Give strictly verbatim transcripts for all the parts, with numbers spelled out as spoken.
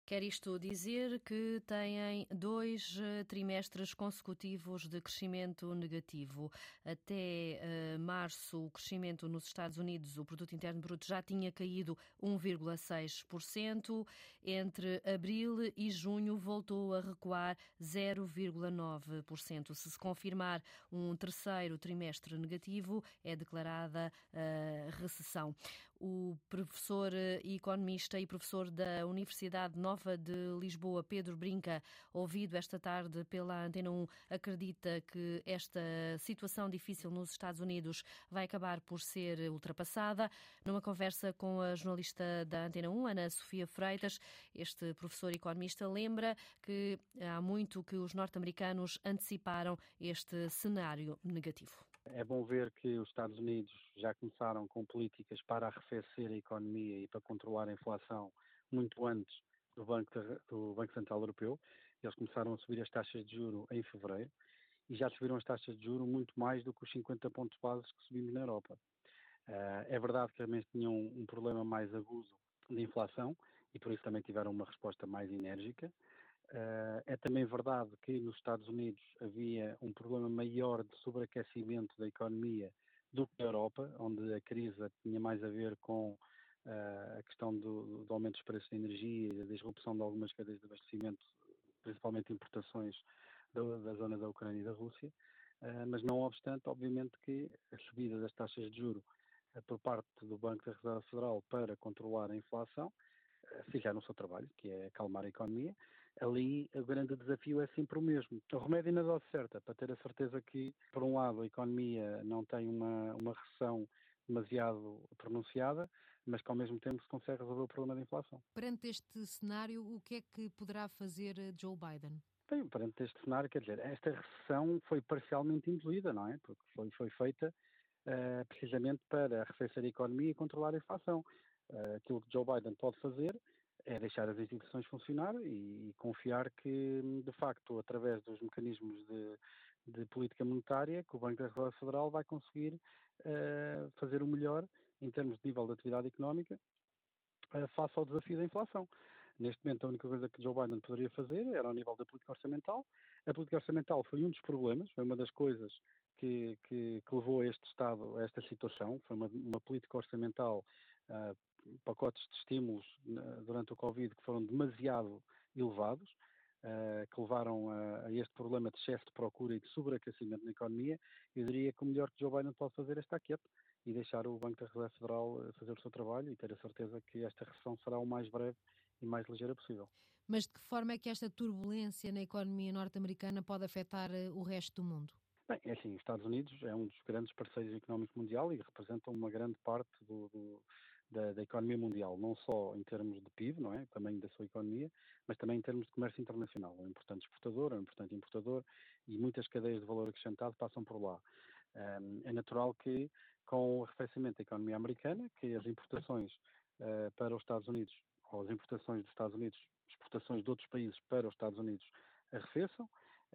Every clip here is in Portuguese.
Quer isto dizer que têm dois uh, trimestres consecutivos de crescimento negativo. Até uh, março, o crescimento nos Estados Unidos, o Produto Interno Bruto, já tinha caído um vírgula seis por cento. Entre abril e junho, voltou a recuar zero vírgula nove por cento. Se se confirmar um terceiro trimestre negativo, é declarada uh, recessão. O professor e economista e professor da Universidade Nova de Lisboa, Pedro Brinca, ouvido esta tarde pela Antena um, acredita que esta situação difícil nos Estados Unidos vai acabar por ser ultrapassada. Numa conversa com a jornalista da Antena um, Ana Sofia Freitas, este professor e economista lembra que há muito que os norte-americanos anteciparam este cenário negativo. É bom ver que os Estados Unidos já começaram com políticas para arrefecer a economia e para controlar a inflação muito antes do Banco, do Banco Central Europeu. Eles começaram a subir as taxas de juros em fevereiro e já subiram as taxas de juros muito mais do que os cinquenta pontos básicos que subimos na Europa. Uh, é verdade que também tinham um, um problema mais agudo de inflação e por isso também tiveram uma resposta mais enérgica. Uh, é também verdade que nos Estados Unidos havia um problema maior de sobreaquecimento da economia do que na Europa, onde a crise tinha mais a ver com Uh, a questão do, do aumento dos preços de energia e da disrupção de algumas cadeias de abastecimento, principalmente importações da, da zona da Ucrânia e da Rússia, uh, mas não obstante, obviamente que a subida das taxas de juros uh, por parte do Banco da Reserva Federal para controlar a inflação, uh, fizeram o seu trabalho, que é acalmar a economia. Ali o grande desafio é sempre o mesmo. O remédio na dose certa, para ter a certeza que, por um lado, a economia não tem uma, uma recessão demasiado pronunciada, mas que ao mesmo tempo se consegue resolver o problema da inflação. Perante este cenário, o que é que poderá fazer Joe Biden? Bem, perante este cenário, quer dizer, esta recessão foi parcialmente induzida, não é? Porque foi, foi feita uh, precisamente para arrefecer a economia e controlar a inflação. Uh, aquilo que Joe Biden pode fazer é deixar as instituições funcionar e, e confiar que, de facto, através dos mecanismos de, de política monetária, que o Banco da Reserva Federal vai conseguir uh, fazer o melhor em termos de nível de atividade económica uh, face ao desafio da inflação. Neste momento, a única coisa que Joe Biden poderia fazer era ao nível da política orçamental. A política orçamental foi um dos problemas, foi uma das coisas que, que, que levou a este Estado, a esta situação. Foi uma, uma política orçamental, uh, pacotes de estímulos uh, durante o Covid que foram demasiado elevados, uh, que levaram a, a este problema de excesso de procura e de sobreaquecimento na economia. Eu diria que o melhor que Joe Biden pode fazer é estar quieto e deixar o Banco da Reserva Federal fazer o seu trabalho e ter a certeza que esta recessão será o mais breve e mais ligeira possível. Mas de que forma é que esta turbulência na economia norte-americana pode afetar o resto do mundo? Bem, é assim, os Estados Unidos é um dos grandes parceiros económicos mundial e representam uma grande parte do, do, da, da economia mundial, não só em termos de P I B, não é, também da sua economia, mas também em termos de comércio internacional. É um importante exportador, é um importante importador e muitas cadeias de valor acrescentado passam por lá. Um, é natural que, com o arrefecimento da economia americana, que as importações uh, para os Estados Unidos, ou as importações dos Estados Unidos, exportações de outros países para os Estados Unidos arrefeçam.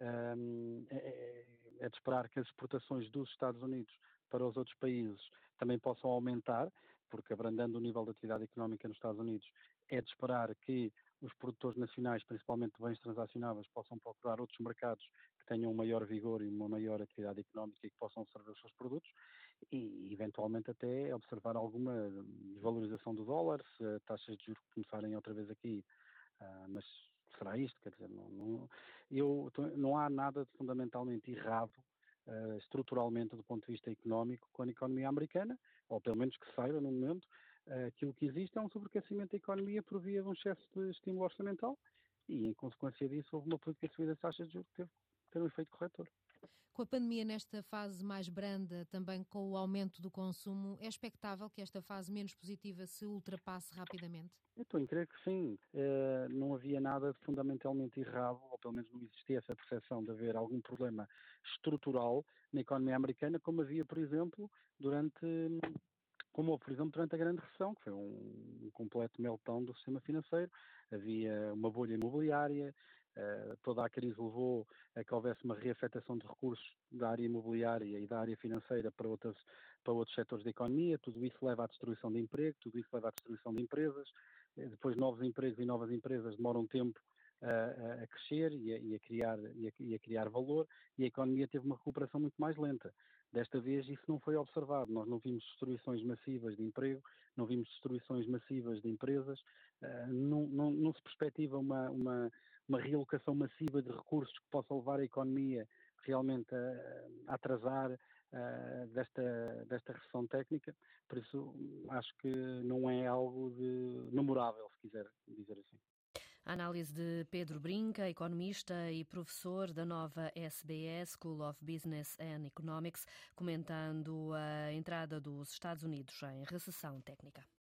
Um, é, é de esperar que as exportações dos Estados Unidos para os outros países também possam aumentar, porque abrandando o nível de atividade económica nos Estados Unidos, é de esperar que os produtores nacionais, principalmente de bens transacionáveis, possam procurar outros mercados que tenham um maior vigor e uma maior atividade económica e que possam servir os seus produtos e, eventualmente, até observar alguma desvalorização do dólar, se as taxas de juros começarem outra vez aqui, uh, mas será isto? Quer dizer, não, não, eu, não há nada de fundamentalmente errado uh, estruturalmente do ponto de vista económico com a economia americana, ou pelo menos que saiba no momento. Uh, aquilo que existe é um sobreaquecimento da economia por via de um excesso de estímulo orçamental e, em consequência disso, houve uma política de subida das taxas de juros que teve, teve um efeito corretor. Com a pandemia nesta fase mais branda, também com o aumento do consumo, é expectável que esta fase menos positiva se ultrapasse rapidamente? Eu estou em crer que sim. Uh, não havia nada de fundamentalmente errado, ou pelo menos não existia essa percepção de haver algum problema estrutural na economia americana, como havia, por exemplo, durante... como houve, por exemplo, durante a grande recessão, que foi um, um completo meltdown do sistema financeiro. Havia uma bolha imobiliária, uh, toda a crise levou a que houvesse uma reafetação de recursos da área imobiliária e da área financeira para, outras, para outros setores da economia. Tudo isso leva à destruição de emprego, tudo isso leva à destruição de empresas. depois novos empregos e novas empresas demoram tempo a, a crescer e a, e, a criar, e, a, e a criar valor, e a economia teve uma recuperação muito mais lenta. Desta vez isso não foi observado, nós não vimos destruições massivas de emprego, não vimos destruições massivas de empresas, não, não, não se perspectiva uma, uma, uma realocação massiva de recursos que possa levar a economia realmente a, a atrasar uh, desta, desta recessão técnica, por isso acho que não é algo de memorável, se quiser dizer assim. A análise de Pedro Brinca, economista e professor da nova S B S, School of Business and Economics, comentando a entrada dos Estados Unidos em recessão técnica.